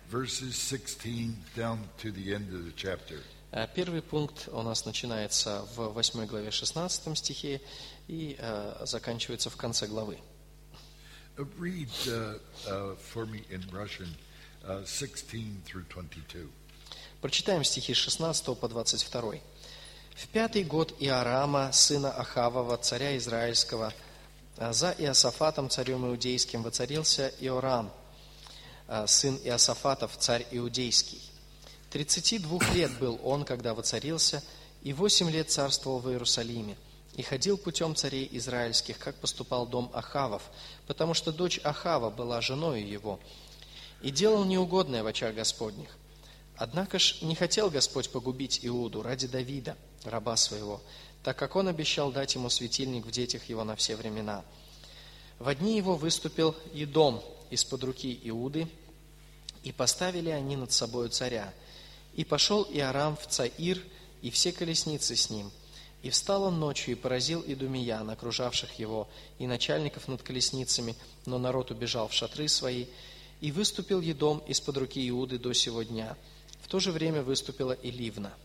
Speaker 1: verses 16 down to the end of the chapter.
Speaker 2: Первый пункт у нас начинается в 8 главе 16 стихе и заканчивается в конце главы.
Speaker 1: Read for me in Russian 16 through 22.
Speaker 2: Прочитаем стихи с 16 по 22. «В 5-й год Иорама, сына Ахавова, царя Израильского, за Иосафатом, царем Иудейским, воцарился Иорам, сын Иосафатов, царь Иудейский. 32 лет был он, когда воцарился, и 8 лет царствовал в Иерусалиме, и ходил путем царей израильских, как поступал дом Ахавов, потому что дочь Ахава была женою его, и делал неугодное в очах Господних. Однако ж не хотел Господь погубить Иуду ради Давида, раба своего, так как он обещал дать ему светильник в детях его на все времена. Во дни его выступил Едом из-под руки Иуды, и поставили они над собою царя. И пошел Иорам в Цаир, и все колесницы с ним. И встал он ночью и поразил идумиян, окружавших его, и начальников над колесницами, но народ убежал в шатры свои. И выступил Едом из-под руки Иуды до сего дня. В то же время выступила и Ливна».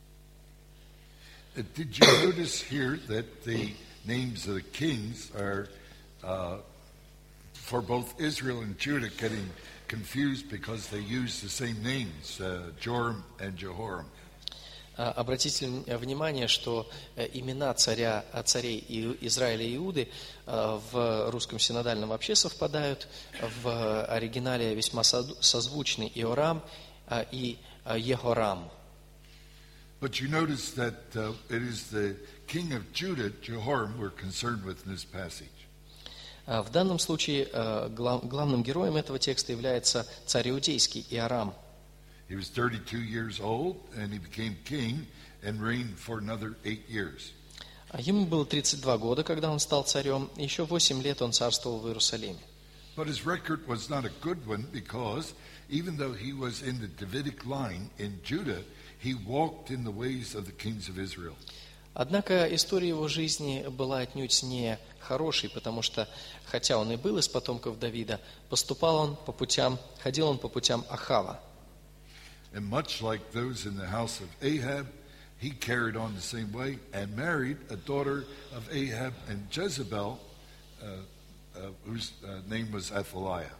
Speaker 1: Did you notice here that the names of the kings are, for both Israel and Judah, getting confused because they use the same names, Joram and Jehoram?
Speaker 2: Обратите внимание, что имена царей Израиля и Иуды в русском синодальном вообще совпадают, в оригинале весьма созвучны Иорам и Ехорам.
Speaker 1: But you notice that it is the king of Judah, Jehoram, we're concerned with in this passage.
Speaker 2: В данном случае главным героем этого текста является царь иудейский Иорам.
Speaker 1: He was 32 years old, and he became king and reigned for another 8 years.
Speaker 2: Ему было 32 года, когда он стал царем, и еще 8 лет он царствовал в Иерусалиме.
Speaker 1: But his record was not a good one because even though he was in the Davidic line in Judah, he walked in the ways of the kings of Israel.
Speaker 2: Однако история его жизни была отнюдь не хорошей, потому что, хотя он и был из потомков Давида, ходил он по путям Ахава.
Speaker 1: And much like those in the house of Ahab, he carried on the same way and married a daughter of Ahab and Jezebel, whose name was Athaliah.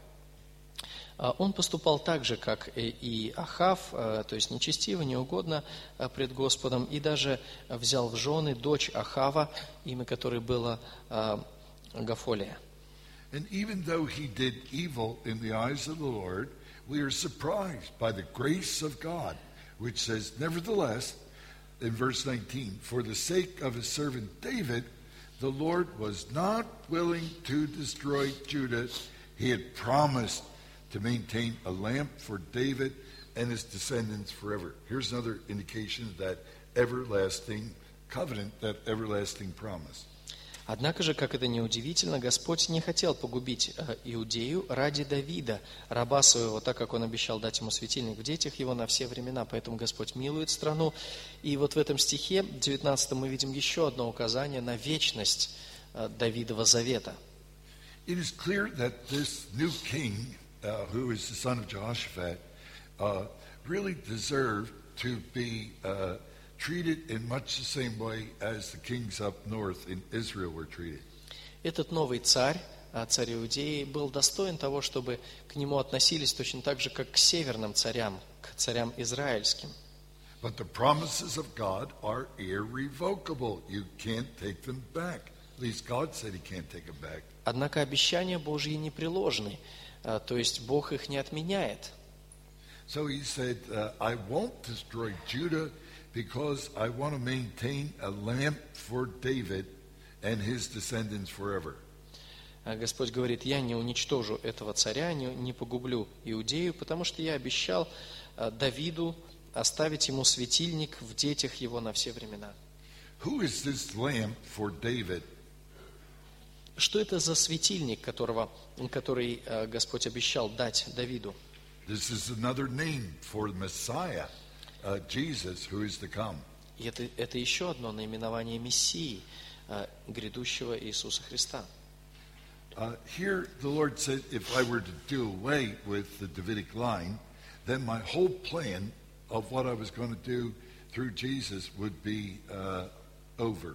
Speaker 2: Он поступал так же, как и Ахав, то есть нечестиво, неугодно пред Господом, и даже взял в жены дочь Ахава, имя которой было Гафолия.
Speaker 1: And even though he did evil in the eyes of the Lord, we are surprised by the grace of God, which says, nevertheless, in verse 19, for the sake of his servant David, the Lord was not willing to destroy Judah. He had promised to maintain a lamp for David and his descendants forever. Here's another indication of that everlasting covenant, that everlasting promise.
Speaker 2: Однако же, как это ни удивительно, Господь не хотел погубить Иудею ради Давида, раба своего, так как он обещал дать ему светильник в детях его на все времена. Поэтому Господь милует страну. И вот в этом стихе, 19 мы видим еще одно указание на вечность Давидова завета.
Speaker 1: It is clear that this new king, who is the son of Jehoshaphat, really deserved to be treated in much the same way as the kings up north in Israel were treated.
Speaker 2: Этот новый царь, царь Иудеи, был достоин того, чтобы к нему относились точно так же, как к северным царям, к царям израильским.
Speaker 1: But the promises of God are irrevocable. You can't take them back. At least God said he can't take them back.
Speaker 2: Однако обещания Божьи непреложны, то есть Бог их не отменяет.
Speaker 1: So he said, I won't destroy Judah because I want to maintain a lamp for David and his descendants forever.
Speaker 2: Господь говорит, я не уничтожу этого царя, не погублю Иудею, потому что я обещал Давиду оставить ему светильник в детях его на все времена.
Speaker 1: Who is this lamp for David?
Speaker 2: Что это за светильник, который Господь обещал дать Давиду?
Speaker 1: This is another name for the Messiah, Jesus, who is to come.
Speaker 2: И это еще одно наименование Мессии, грядущего Иисуса Христа.
Speaker 1: Here the Lord said, if I were to do away with the Davidic line, then my whole plan of what I was going to do through Jesus would be over.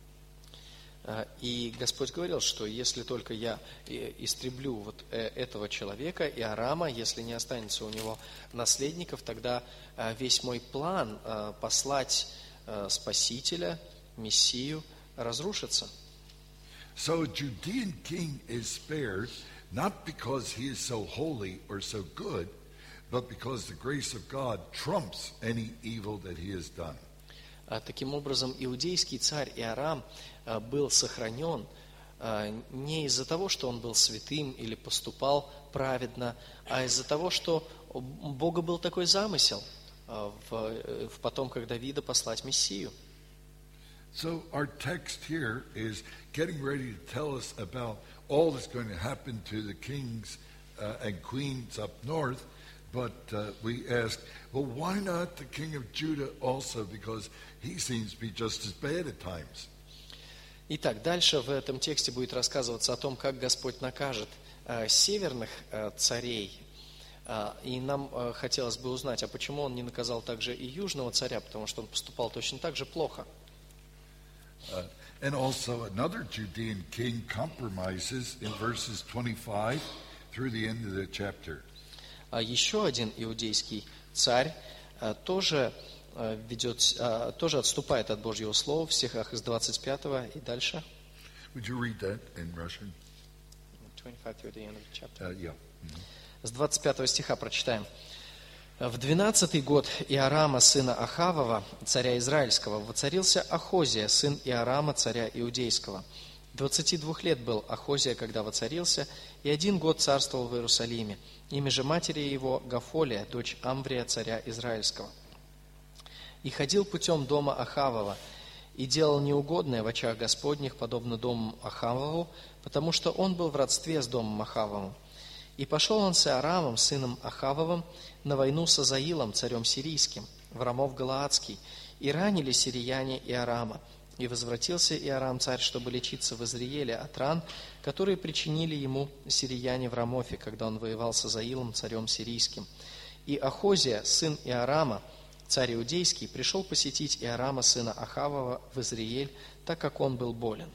Speaker 2: И Господь говорил, что если только я истреблю вот этого человека, Иорама, если не останется у него наследников, тогда весь мой план послать Спасителя, Мессию, разрушится.
Speaker 1: So a Judean king is spared not because he is so holy or so good, but because the grace of God trumps any evil that he has done.
Speaker 2: Таким образом, иудейский царь Иорам был сохранен не из-за того, что он был святым или поступал праведно, а из-за того, что у Бога был такой замысел в потомках Давида послать Мессию.
Speaker 1: So our text here is getting ready to tell us about all that's going to happen to the kings and queens up north, but we ask, well, why not the king of Judah also? Because he seems to be just as bad at times.
Speaker 2: Итак, дальше в этом тексте будет рассказываться о том, как Господь накажет северных царей. И нам хотелось бы узнать, а почему Он не наказал также и южного царя, потому что он поступал точно так же плохо.
Speaker 1: And also another Judean king compromises in verses 25 through the end of the chapter.
Speaker 2: Еще один иудейский царь тоже отступает от Божьего Слова в стихах из 25 и дальше.
Speaker 1: Would you read that in Russian?
Speaker 2: 25 through the end of the chapter.
Speaker 1: Yeah.
Speaker 2: С 25 стиха прочитаем. В 12-й год Иорама, сына Ахавова, царя Израильского, воцарился Ахозия, сын Иорама, царя Иудейского. 22 лет был Ахозия, когда воцарился, и 1 год царствовал в Иерусалиме. Имя же матери его Гафолия, дочь Амврия, царя Израильского. И ходил путем дома Ахавова, и делал неугодное в очах Господних, подобно дому Ахавову, потому что он был в родстве с домом Ахавовым. И пошел он с Иорамом, сыном Ахавовым, на войну с Азаилом, царем сирийским, в Рамов Галаадский, и ранили сирияне Иорама. И возвратился Иорам, царь, чтобы лечиться в Израиле от ран, которые причинили ему сирияне в Рамофе, когда он воевал с Азаилом, царем сирийским. И Ахозия, сын Иорама, царь иудейский, пришел посетить Иорама, сына Ахавова, в Израиль, так как он был болен.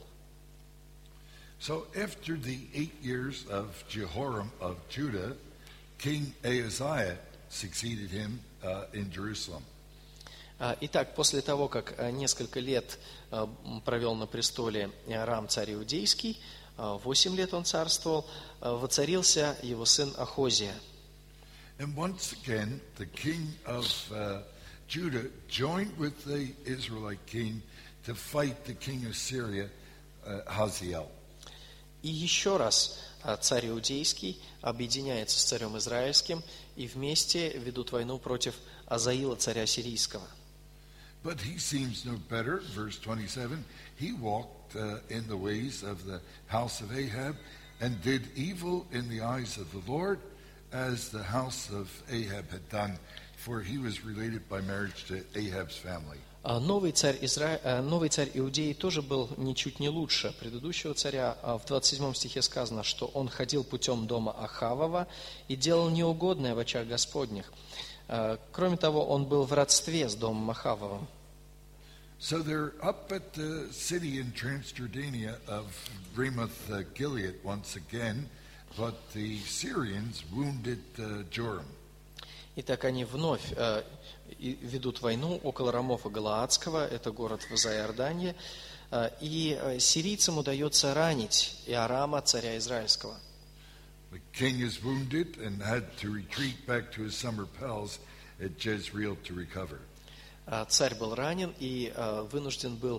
Speaker 1: So after the 8 years of Jehoram of Judah, King Ahaziah succeeded him in Jerusalem.
Speaker 2: Итак, после того, как несколько лет провел на престоле Иорам, царь иудейский, 8 лет он царствовал, воцарился его сын Ахозия.
Speaker 1: And once again, the king of Judah joined with the Israelite king to fight the king of Syria, Hazael.
Speaker 2: И еще раз царь иудейский объединяется с царем израильским и вместе ведут войну против Азаила, царя сирийского.
Speaker 1: But he seems no better. Verse 27, he walked in the ways of the house of Ahab and did evil in the eyes of the Lord, as the house of Ahab had done, for he was related by marriage to Ahab's family.
Speaker 2: Новый царь Иудеи тоже был ничуть не лучше предыдущего царя. В 27 стихе сказано, что он ходил путем дома Ахавова и делал неугодное в очах Господних. Кроме того, он был в родстве с домом Ахавовым.
Speaker 1: So they're up at the city in Transjordania of Ramoth Gilead once again, but the Syrians wounded Joram.
Speaker 2: Итак, они вновь ведут войну около Рамофа Галаадского, это город в Иордании, и сирийцам удается ранить Иорама, царя Израильского.
Speaker 1: The king is wounded and had to retreat back to his summer palace at Jezreel to recover.
Speaker 2: Царь был ранен и вынужден был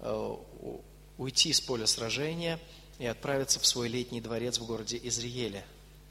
Speaker 2: уйти с поля сражения и отправиться в свой летний дворец в городе Израиле.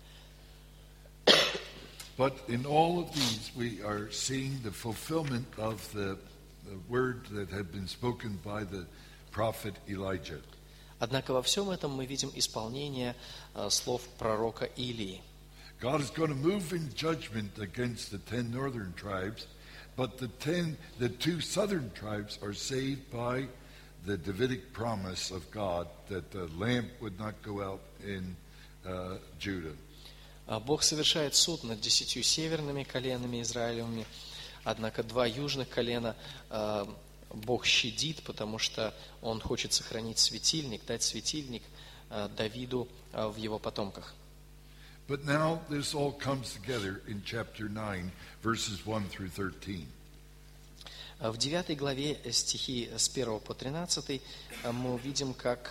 Speaker 1: But in all of these, we are seeing the fulfillment of the word that had been spoken by the prophet Elijah.
Speaker 2: Однако во всем этом мы видим исполнение слов пророка Илии.
Speaker 1: God is going to move in judgment against the 10 northern tribes, but the 2 southern tribes are saved by the Davidic promise of God that the lamp would not go out in Judah.
Speaker 2: Бог совершает суд над 10 северными коленами Израилевыми, однако 2 южных колена Бог щадит, потому что Он хочет сохранить светильник, дать светильник Давиду в его потомках.
Speaker 1: But now this all comes together in chapter 9, verses 1 through 13.
Speaker 2: В 9 главе стихи с 1 по 13 мы увидим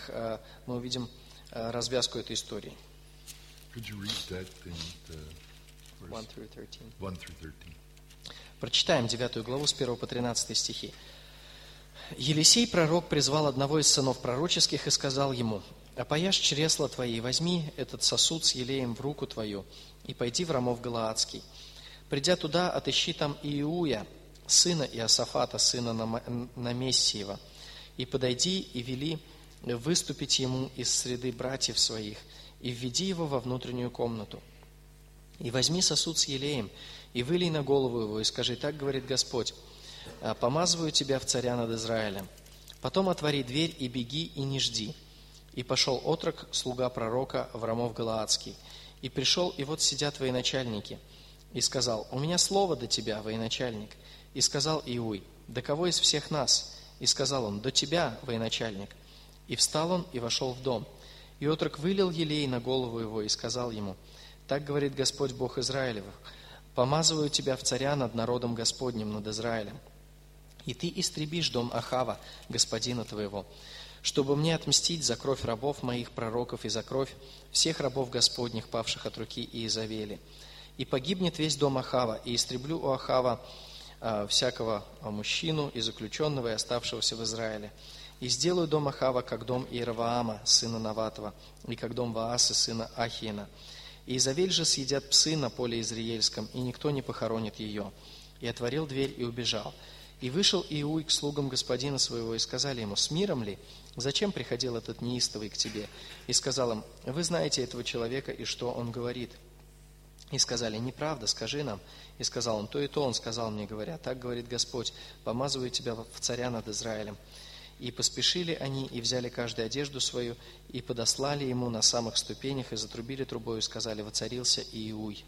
Speaker 2: развязку этой истории.
Speaker 1: Could you read that in the
Speaker 2: 1 through 13.
Speaker 1: 1 through 13?
Speaker 2: Прочитаем 9 главу с 1 по 13 стихи. «Елисей, пророк, призвал одного из сынов пророческих и сказал ему: «Опояшь чресла твои, возьми этот сосуд с елеем в руку твою и пойди в Рамов Галаадский. Придя туда, отыщи там Иуя, сына Иосафата, сына Намессиева, и подойди и вели выступить ему из среды братьев своих, и введи его во внутреннюю комнату. И возьми сосуд с елеем, и вылей на голову его, и скажи: так говорит Господь, помазываю тебя в царя над Израилем. Потом отвори дверь и беги, и не жди». И пошел отрок, слуга пророка, в Рамов Галаадский. И пришел, и вот сидят военачальники. И сказал: «У меня слово до тебя, военачальник». И сказал Иуй: «До кого из всех нас?» И сказал он: «До тебя, военачальник». И встал он и вошел в дом. И отрок вылил елей на голову его и сказал ему: «Так говорит Господь Бог Израилевых: помазываю тебя в царя над народом Господним, над Израилем. И ты истребишь дом Ахава, господина твоего, чтобы мне отмстить за кровь рабов моих пророков и за кровь всех рабов Господних, павших от руки Иезавели. И погибнет весь дом Ахава, и истреблю у Ахава всякого мужчину и заключенного, и оставшегося в Израиле. И сделаю дом Ахава, как дом Иеровоама, сына Наватова, и как дом Ваасы, сына Ахиена. И Иезавель же съедят псы на поле Израильском, и никто не похоронит ее». И отворил дверь и убежал. И вышел Иуй к слугам господина своего, и сказали ему: «С миром ли? Зачем приходил этот неистовый к тебе?» И сказал им: «Вы знаете этого человека, и что он говорит». И сказали: «Неправда, скажи нам». И сказал он: «То и то он сказал мне, говоря: так говорит Господь, помазываю тебя в царя над Израилем». И поспешили они, и взяли каждую одежду свою, и подослали ему на самых ступенях, и затрубили трубою, и сказали: воцарился Иуй.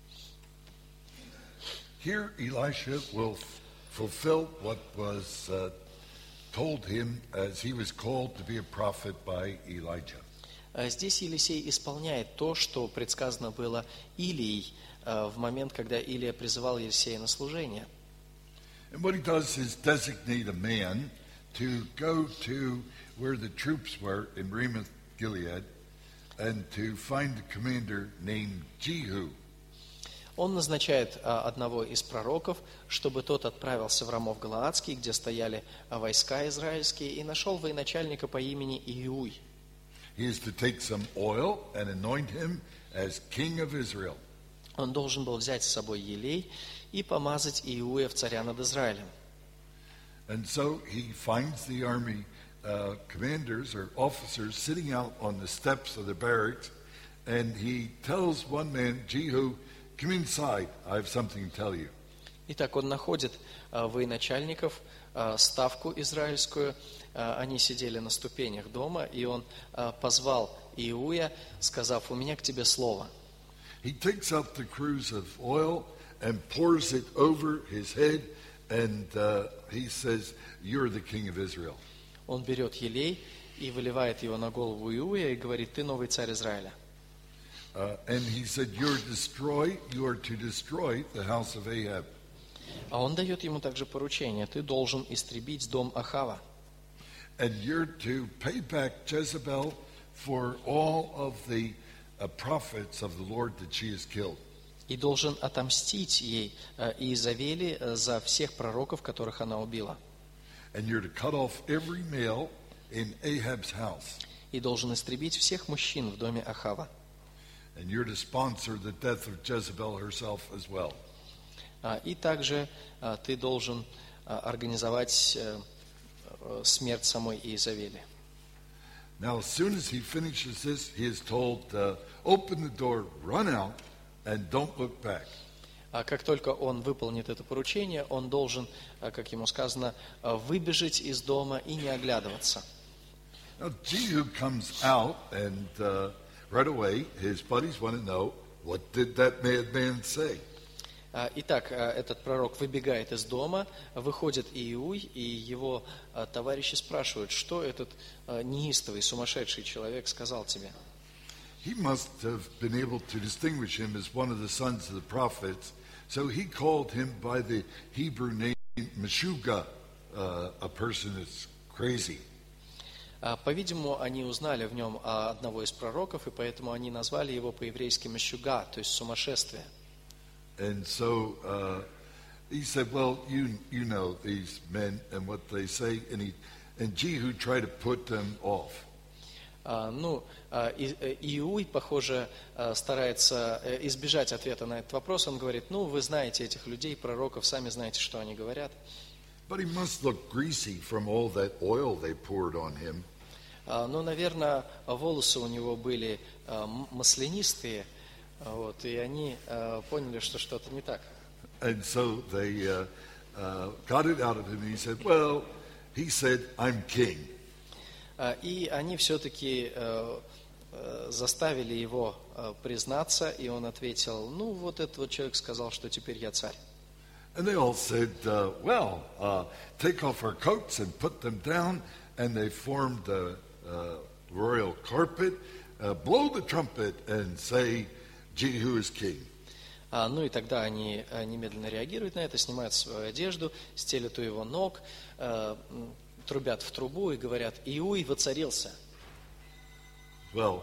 Speaker 1: Here Elisha will fulfill what was told him as he was called to be a prophet by Elijah.
Speaker 2: Здесь Елисей исполняет то, что предсказано было Илией в момент, когда Илия призывал Елисея на служение.
Speaker 1: And what he does is designate a man to go to where the troops were in Ramoth Gilead and to find a commander named Jehu.
Speaker 2: Он назначает одного из пророков, чтобы тот отправился в Рамов Галаадский, где стояли войска израильские, и нашел военачальника по имени Иуй.
Speaker 1: He is to take some oil and anoint him as king of Israel.
Speaker 2: Он должен был взять с собой елей и помазать Иуя в царя над Израилем.
Speaker 1: And so he finds the army commanders or officers sitting out on the steps of the barracks, and he tells one man, Jehu, come inside, I have something to tell you.
Speaker 2: Итак, он находит военачальников, ставку израильскую, они сидели на ступенях дома, и он позвал Иуя, сказав: «У меня к тебе слово».
Speaker 1: He takes out the cruse of oil and pours it over his head, and he says, you're the king of Israel.
Speaker 2: Он берет елей и выливает его на голову Иуя и говорит: «Ты новый царь Израиля».
Speaker 1: And he said, you are to destroy the house of Ahab.
Speaker 2: А он дает ему также поручение: ты должен истребить дом Ахава.
Speaker 1: And you're to pay back Jezebel for all of the prophets of the Lord that she has killed.
Speaker 2: И должен отомстить ей Иезавели за всех пророков, которых она убила.
Speaker 1: And you're to cut off every male in Ahab's house.
Speaker 2: И должен истребить всех мужчин в доме Ахава.
Speaker 1: And you're to sponsor the death of Jezebel herself as well.
Speaker 2: И также ты должен организовать смерть самой Иезавели.
Speaker 1: Now, as soon as he finishes this, he is told, open the door, run out, and don't look back.
Speaker 2: А как только он выполнит это поручение, он должен, как ему сказано, выбежать из дома и не оглядываться.
Speaker 1: Now, Jehu comes out, and right away, his buddies want to know, what did that madman say?
Speaker 2: Итак, этот пророк выбегает из дома, выходит Иуй, и его товарищи спрашивают, что этот неистовый, сумасшедший человек сказал тебе?
Speaker 1: He must have been able to distinguish him as one of the sons of the prophets, so he called him by the Hebrew name Meshuggah, a person that's crazy.
Speaker 2: По-видимому, они узнали в нем одного из пророков, и поэтому они назвали его по-еврейски Мешуга, то есть сумасшествие.
Speaker 1: And so he said, well, you know these men and what they say, and Jehu tried to put them off.
Speaker 2: Иуй, похоже, старается избежать ответа на этот вопрос. Он говорит, вы знаете этих людей, пророков, сами знаете, что они говорят.
Speaker 1: But he must look greasy from all that oil they poured on him.
Speaker 2: Наверное, волосы у него были маслянистые, и они поняли, что что-то не так.
Speaker 1: And so they got it out of him, and he said, well, he said, I'm king.
Speaker 2: И они все-таки заставили его признаться, и он ответил, вот этот вот человек сказал, что теперь я царь.
Speaker 1: And they all said, take off our coats and put them down, and they formed the royal carpet, blow the trumpet and say, Jehu is king.
Speaker 2: И тогда они немедленно реагируют на это, снимают свою одежду, стелят у его ног, трубят в трубу и говорят, Иуй воцарился.
Speaker 1: Well,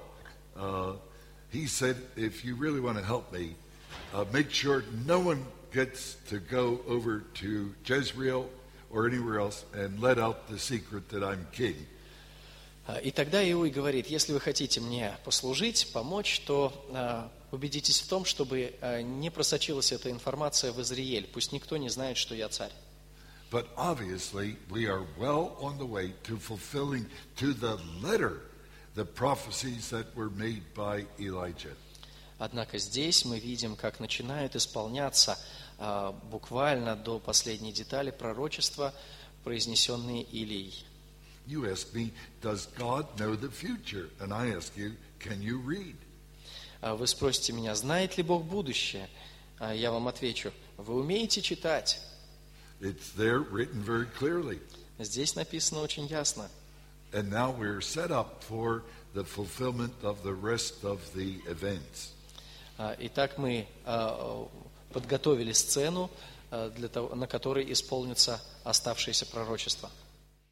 Speaker 1: he said, if you really want to help me, make sure no one gets to go over to Jezreel or anywhere else and let out the secret that I'm king.
Speaker 2: И тогда Иуй говорит, если вы хотите мне послужить, помочь, то убедитесь в том, чтобы не просочилась эта информация в Израиль. Пусть никто не знает, что я царь.
Speaker 1: But obviously, we are well on the way to fulfilling to the letter the prophecies that were made by Elijah.
Speaker 2: Однако здесь мы видим, как начинают исполняться буквально до последней детали пророчества, произнесенные Илией.
Speaker 1: You ask me, does God know the future? And I ask you, can you read?
Speaker 2: Вы спросите меня, знает ли Бог будущее? Я вам отвечу, вы умеете читать?
Speaker 1: It's there written very clearly.
Speaker 2: Здесь написано очень ясно.
Speaker 1: And now we're set up for the fulfillment of the rest of the events.
Speaker 2: Итак, мы подготовили сцену, на которой исполнится оставшееся пророчество.